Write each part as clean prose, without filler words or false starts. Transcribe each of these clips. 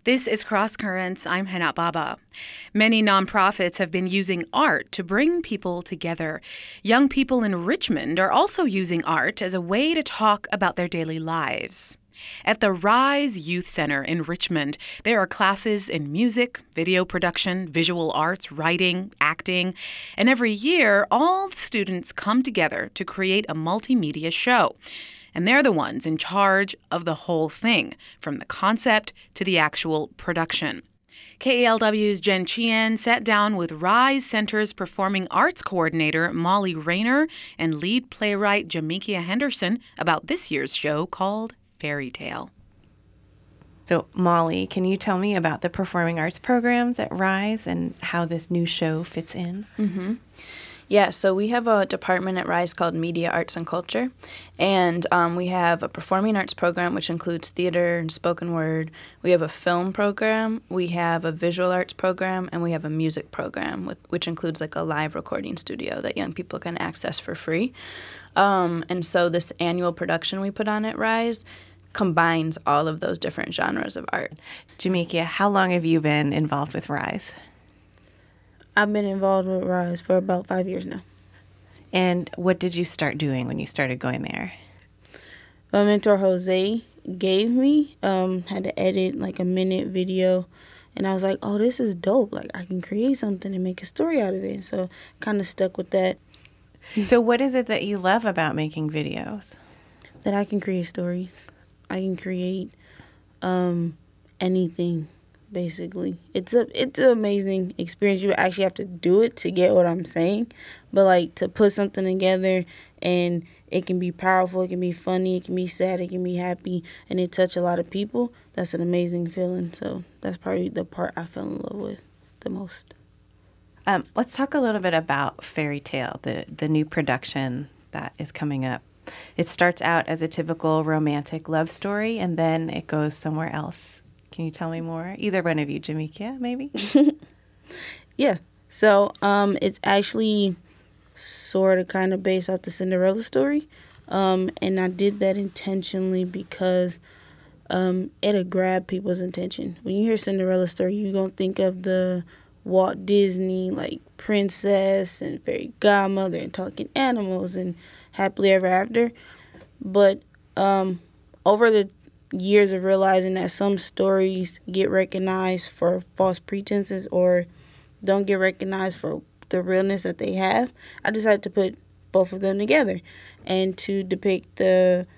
This is Cross Currents. I'm Hana Baba. Many nonprofits have been using art to bring people together. Young people in Richmond are also using art as a way to talk about their daily lives. At the Rise Youth Center in Richmond, there are classes in music, video production, visual arts, writing, acting, and every year, all the students come together to create a multimedia show. And they're the ones in charge of the whole thing, from the concept to the actual production. KALW's Jen Chien sat down with Rise Center's Performing Arts Coordinator Molly Rayner and lead playwright Jamekia Henderson about this year's show called Fairy Tale. So, Molly, can you tell me about the performing arts programs at Rise and how this new show fits in? Mm-hmm. Yeah, so we have a department at Rise called Media, Arts, and Culture, and we have a performing arts program, which includes theater and spoken word. We have a film program, we have a visual arts program, and we have a music program, which includes like a live recording studio that young people can access for free. And so this annual production we put on at Rise combines all of those different genres of art. Jamekia, how long have you been involved with Rise? I've been involved with Rise for about 5 years now. And what did you start doing when you started going there? My mentor, Jose, gave me, had to edit like a minute video. And I was like, oh, this is dope. Like, I can create something and make a story out of it. So kind of stuck with that. So what is it that you love about making videos? That I can create stories. I can create anything. Basically, it's an amazing experience. You actually have to do it to get what I'm saying, but like to put something together and it can be powerful, it can be funny, it can be sad, it can be happy, and it touch a lot of people. That's an amazing feeling. So that's probably the part I fell in love with the most. Let's talk a little bit about Fairy Tale, the new production that is coming up. It starts out as a typical romantic love story, and then it goes somewhere else. Can you tell me more? Either one of you, Jamekia, maybe? Yeah. So it's actually sort of kind of based off the Cinderella story. And I did that intentionally because it'll grab people's attention. When you hear Cinderella story, you're going to think of the Walt Disney, like, princess and fairy godmother and talking animals and happily ever after. But over the years of realizing that some stories get recognized for false pretenses or don't get recognized for the realness that they have, I decided to put both of them together and to depict the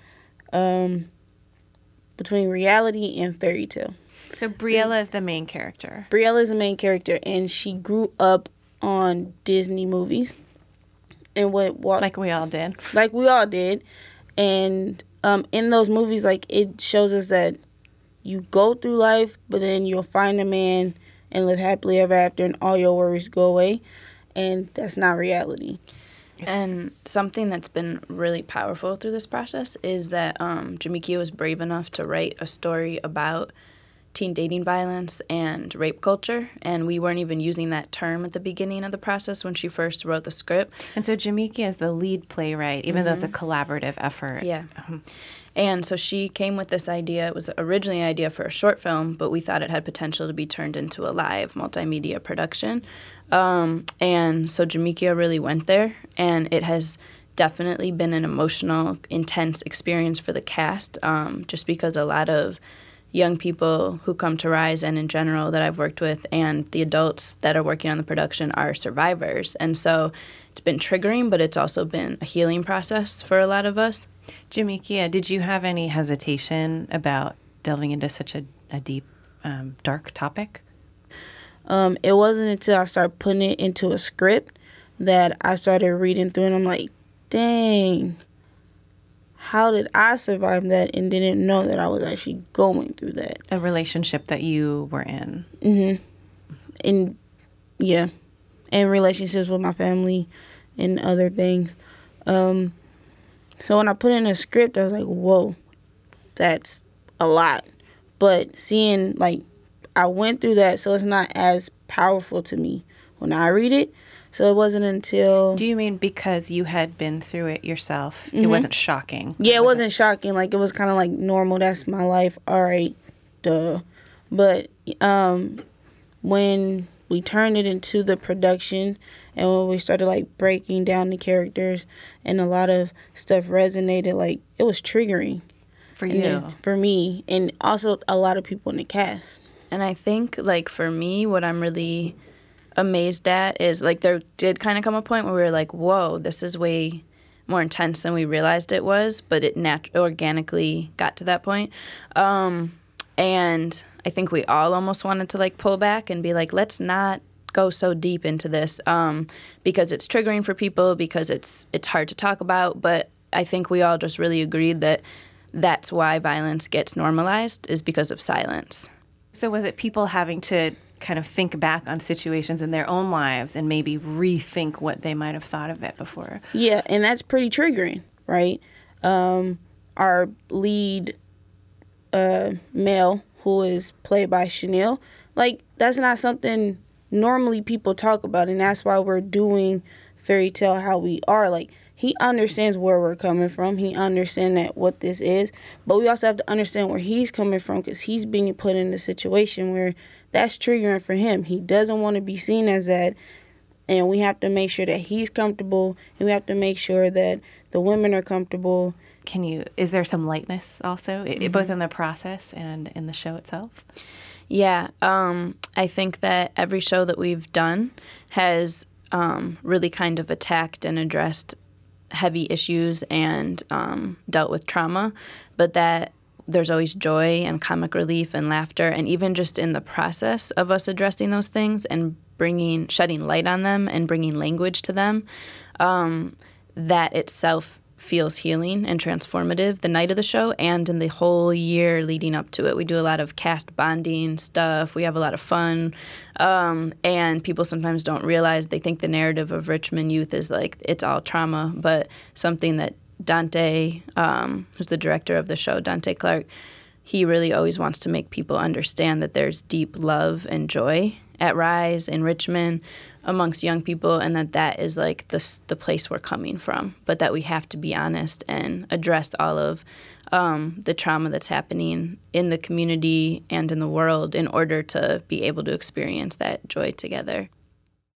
between reality and fairy tale. So Briella is the main character. Briella is the main character, and she grew up on Disney movies. And like we all did. Like we all did. And in those movies, like, it shows us that you go through life, but then you'll find a man and live happily ever after, and all your worries go away. And that's not reality. And something that's been really powerful through this process is that Jamekia was brave enough to write a story about teen dating violence and rape culture, and we weren't even using that term at the beginning of the process when she first wrote the script. And so Jamekia is the lead playwright, even though it's a collaborative effort. Yeah. And so she came with this idea. It was originally an idea for a short film, but we thought it had potential to be turned into a live multimedia production. And so Jamekia really went there, and it has definitely been an emotional, intense experience for the cast, just because a lot of young people who come to Rise and in general that I've worked with and the adults that are working on the production are survivors. And so it's been triggering, but it's also been a healing process for a lot of us. Jamekia, did you have any hesitation about delving into such a deep, dark topic? It wasn't until I started putting it into a script that I started reading through, and I'm like, dang, how did I survive that and didn't know that I was actually going through that? A relationship that you were in. Mm-hmm. And, yeah. And relationships with my family and other things. So when I put in a script, I was like, whoa, that's a lot. But seeing, like, I went through that, so it's not as powerful to me when I read it. So it wasn't until... Do you mean because you had been through it yourself? Mm-hmm. It wasn't shocking? Yeah, it wasn't shocking. Like, it was kind of like normal. That's my life. All right, duh. But when we turned it into the production and when we started like breaking down the characters and a lot of stuff resonated, like it was triggering For and you. then for me and also a lot of people in the cast. And I think, like, for me, what I'm really amazed at is, like, there did kind of come a point where we were like, whoa, this is way more intense than we realized it was, but it organically got to that point. And I think we all almost wanted to, like, pull back and be like, let's not go so deep into this because it's triggering for people, because it's hard to talk about. But I think we all just really agreed that that's why violence gets normalized, is because of silence. So was it people having to kind of think back on situations in their own lives and maybe rethink what they might have thought of it before? Yeah, and that's pretty triggering, right? Our lead male, who is played by Chanel, like, that's not something normally people talk about, and that's why we're doing Fairy Tale how we are. Like, he understands where we're coming from. He understands that what this is, but we also have to understand where he's coming from, because he's being put in a situation where that's triggering for him. He doesn't want to be seen as that, and we have to make sure that he's comfortable, and we have to make sure that the women are comfortable. Is there some lightness also, both in the process and in the show itself? Yeah, I think that every show that we've done has really kind of attacked and addressed heavy issues and dealt with trauma, but that there's always joy and comic relief and laughter, and even just in the process of us addressing those things and shedding light on them and bringing language to them, that itself feels healing and transformative the night of the show and in the whole year leading up to it. We do a lot of cast bonding stuff. We have a lot of fun. And people sometimes don't realize, they think the narrative of Richmond youth is like it's all trauma, but something that Dante, who's the director of the show, Dante Clark, he really always wants to make people understand that there's deep love and joy at Rise in Richmond amongst young people, and that is like the place we're coming from, but that we have to be honest and address all of the trauma that's happening in the community and in the world in order to be able to experience that joy together.